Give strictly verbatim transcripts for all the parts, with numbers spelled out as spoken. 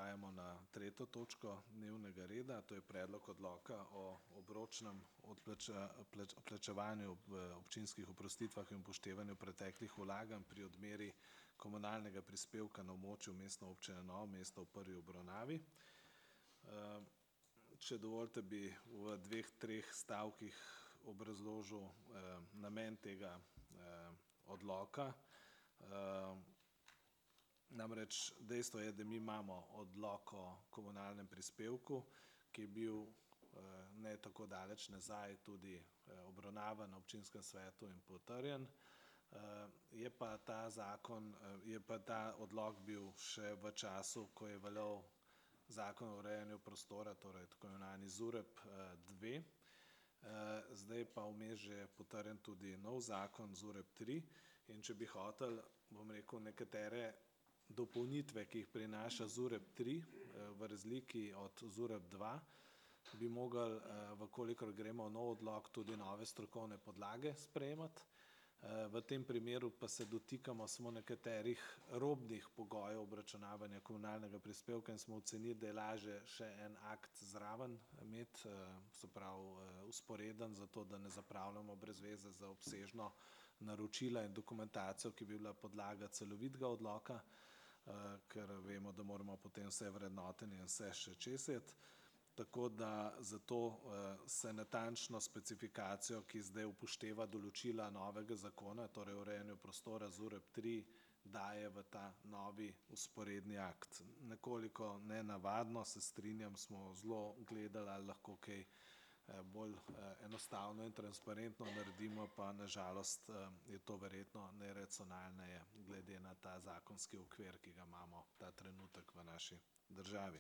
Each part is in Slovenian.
prehajamo na tretjo točko dnevnega reda, to je predlog odloka o obročnem odplačevanju občinskih oprostitvah in upoštevanju preteklih vlaganj pri odmeri komunalnega prispevka na območju Mestne občine Novo mesto v prvi obravnavi. Če dovolite, bi v dveh, treh stavkih obrazložil namen tega odloka. Namreč dejstvo je, da mi imamo odlok o komunalnem prispevku, ki je bil ne tako daleč nazaj tudi obravnavan na občinskem svetu in potrjen. Je pa ta zakon, je pa ta odlok bil še v času, ko je veljal Zakon o urejanju prostora, torej tako imenovani ZUREP dve. Zdaj pa vmes že potrjen tudi nov zakon ZUREP tri, in če bi hotel, bom rekel, nekatere dopolnitve, ki jih prinaša ZUREP tri v razliki od ZUREP dva, bi mogli, v kolikor gremo v nov odlok, tudi nove strokovne podlage sprejemati. V tem primeru pa se dotikamo samo nekaterih robnih pogojev obračunavanja komunalnega prispevka in smo ocenili, da je lažje še en akt zraven imeti, se pravi vzporeden, zato da ne zapravljamo brez veze za obsežno naročila in dokumentacijo, ki bi bila podlaga celovitega odloka, ker vemo, da moramo potem vse vrednotenje in vse še česati. Tako da zato se natančno specifikacijo, ki zdaj upošteva določila novega zakona, torej urejanju prostora ZUREP tri, daje v ta novi vzporedni akt. Nekoliko nenavadno, se strinjam, smo zelo gledali, ali lahko kaj bolj enostavno in transparentno naredimo, pa na žalost je to verjetno najracionalneje glede na ta zakonski okvir, ki ga imamo ta trenutek v naši državi.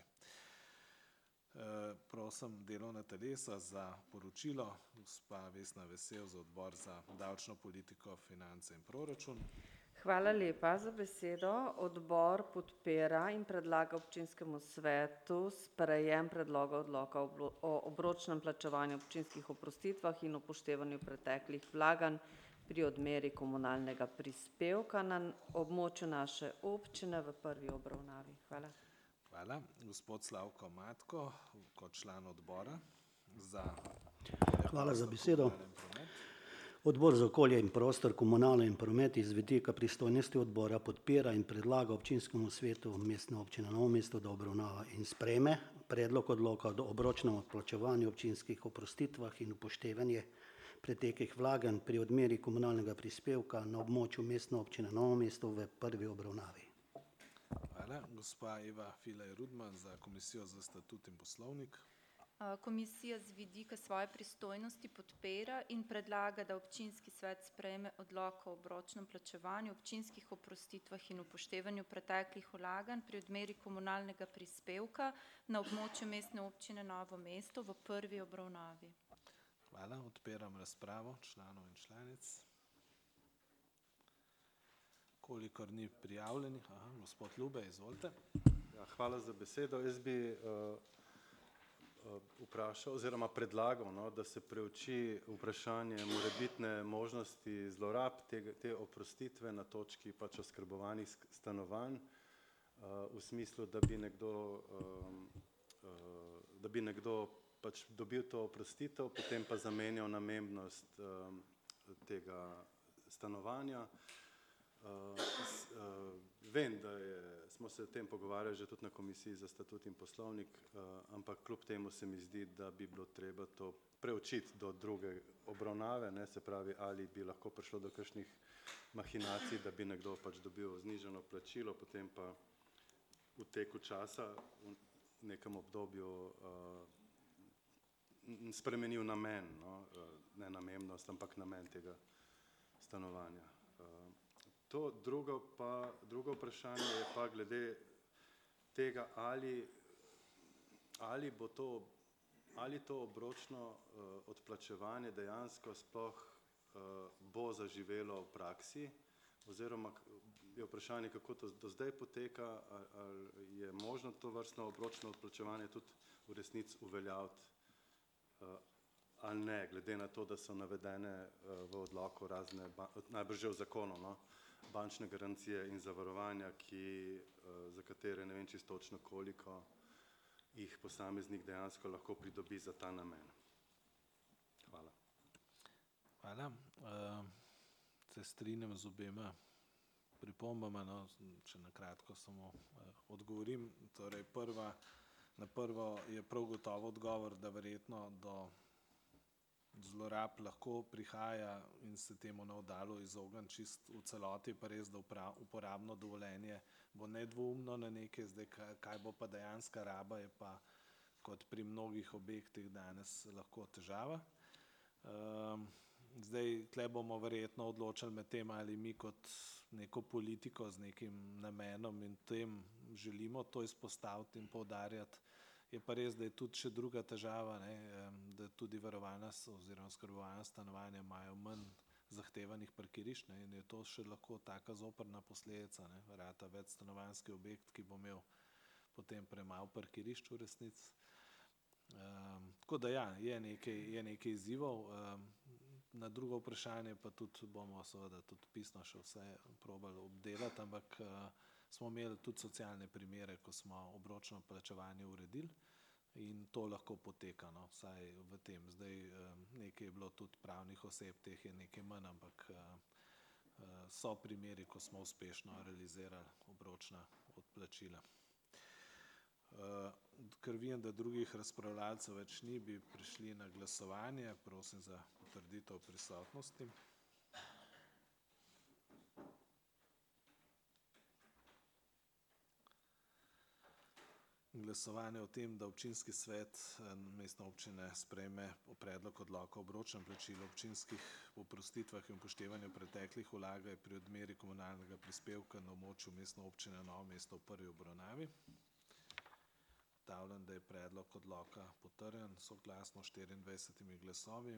Prosim delovna telesa za poročilo, gospa Vesna Vesel za Odbor za davčno politiko, finance in proračun. Hvala lepa za besedo. Odbor podpira in predlaga občinskemu svetu sprejem predloga odloka o obročnem plačevanju občinskih oprostitvah in upoštevanju preteklih vlaganj pri odmeri komunalnega prispevka na območju naše občine v prvi obravnavi. Hvala. Hvala. Gospod Slavko Matko, kot član odbora za. Hvala za besedo. Odbor za okolje in prostor, komunalo in promet iz vidika pristojnosti odbora podpira in predlaga občinskemu svetu Mestne občine Novo mesto, da obravnava in sprejme predlog odloka o obročnem odplačevanju občinskih oprostitvah in upoštevanje preteklih vlaganj pri odmeri komunalnega prispevka na območju Mestne občine Novo mesto v prvi obravnavi. Hvala. Gospa Eva Filej Rudman za Komisijo za statut in poslovnik. Komisija z vidika svoje pristojnosti podpira in predlaga, da občinski svet sprejme odlok o obročnem plačevanju občinskih oprostitvah in upoštevanju preteklih vlaganj pri odmeri komunalnega prispevka na območju Mestne občine Novo mesto v prvi obravnavi. Hvala. Odpiram razpravo članov in članic. Kolikor ni prijavljenih, aha, gospod Ljube, izvolite. Ja, hvala za besedo. Jaz bi uh, uh, vprašal oziroma predlagal, no, da se preuči vprašanje morebitne možnosti zlorab te, te oprostitve na točki pač oskrbovanih stanovanj, uh, v smislu, da bi nekdo, um, uh, da bi nekdo pač dobil to oprostitev, potem pa zamenjal namembnost um, tega stanovanja. Uh, s, uh, vem, da je, smo se o tem pogovarjali že tudi na Komisiji za statut in poslovnik, uh, ampak kljub temu se mi zdi, da bi bilo treba to preučiti do druge obravnave, ne, se pravi, ali bi lahko prišlo do kakšnih mahinacij, da bi nekdo pač dobil znižano plačilo, potem pa v teku časa v nekem obdobju uh, spremenil namen, no, uh, ne namembnost, ampak namen tega stanovanja. Uh, To drugo, pa, drugo vprašanje je pa glede tega, ali, ali bo to, ali to obročno uh, odplačevanje dejansko sploh uh, bo zaživelo v praksi, oziroma je vprašanje, kako to do zdaj poteka, ali, ali je možno to vrstno obročno odplačevanje tudi v resnici uveljaviti, uh, ali ne, glede na to, da so navedene uh, v odloku razne, najbrž že v zakonu, no, bančne garancije in zavarovanja, ki, eh, za katere ne vem čisto točno koliko jih posameznik dejansko lahko pridobi za ta namen. Hvala. Hvala. Uh, se strinjam z obema pripombama, no, če na kratko samo uh, odgovorim. Torej, prva, na prvo je prav gotovo odgovor, da verjetno do zlorab lahko prihaja in se temu ne oddalu izogniti čist v celoti, pa res, da uporabno dovoljenje bo nedvoumno na nekaj, zdaj kaj bo pa dejanska raba, je pa kot pri mnogih objektih danes lahko težava. Um, zdaj, tle bomo verjetno odločali med tem, ali mi kot neko politiko z nekim namenom in tem želimo to izpostaviti in poudarjati. Je pa res, da je tudi še druga težava, ne, da tudi varovana oziroma oskrbovana stanovanja imajo manj zahtevanih parkirišč, ne, in je to še lahko taka zoprna posledica, ne, rata večstanovanjski objekt, ki bo imel potem premalo parkirišč v resnici. Um, tako da ja, je nekaj, je nekaj izzivov. Um, na drugo vprašanje pa tudi bomo seveda tudi pisno še vse probali obdelati, ampak uh, smo imeli tudi socialne primere, ko smo obročno plačevanje uredili in to lahko poteka, no, vsaj v tem. Zdaj um, nekaj je bilo tudi pravnih oseb, teh je nekaj manj, ampak uh, uh, so primeri, ko smo uspešno realizirali obročna odplačila. Uh, ker vidim, da drugih razpravljalcev več ni, bi prišli na glasovanje. Prosim za potrditev prisotnosti. Glasovanje o tem, da občinski svet Mestne občine sprejme predlog odloka o obročnem plačilu občinskih oprostitvah in upoštevanju preteklih vlagaj pri odmeri komunalnega prispevka na območju Mestne občine Novo mesto v prvi obravnavi. Ugotavljam, da je predlog odloka potrjen soglasno s štiriindvajsetimi glasovi.